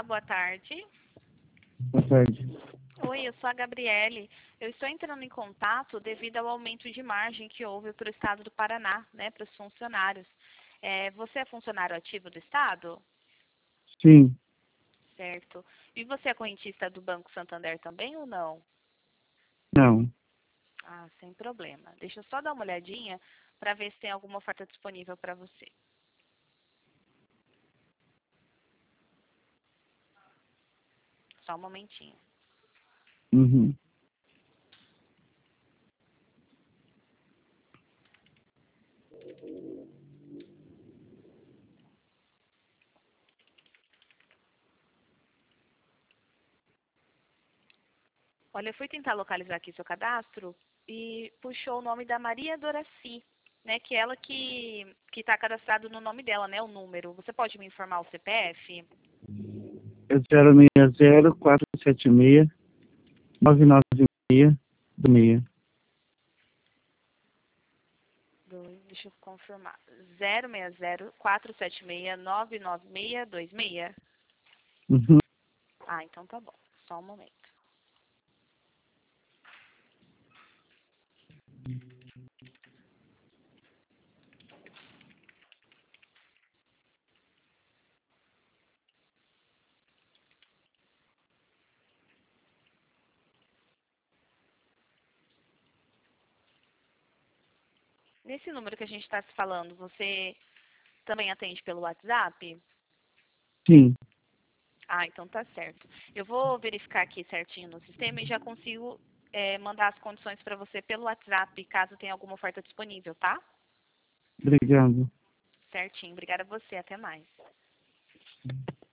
boa tarde. Boa tarde. Oi, eu sou a Gabriele. Eu estou entrando em contato devido ao aumento de margem que houve para o estado do Paraná, né, para os funcionários. Você é funcionário ativo do estado? Sim, Certo. E você é correntista do Banco Santander também ou não? não. Ah, sem problema. Deixa eu só dar uma olhadinha para ver se tem alguma oferta disponível para você. Só um momentinho. Uhum. Olha, eu fui tentar localizar aqui seu cadastro e puxou o nome da Maria Doraci, né? Que é ela que está cadastrado no nome dela, né? O número. Você pode me informar o CPF? É 060-476-996-6. Deixa eu confirmar. 060-476-99626. Uhum. Ah, então tá bom. Só um momento. Nesse número que a gente está se falando, você também atende pelo WhatsApp? Sim, Ah, então tá certo. Eu vou verificar aqui certinho no sistema e já consigo mandar as condições para você pelo WhatsApp, caso tenha alguma oferta disponível, tá? obrigado. Certinho. Obrigada a você. Até mais.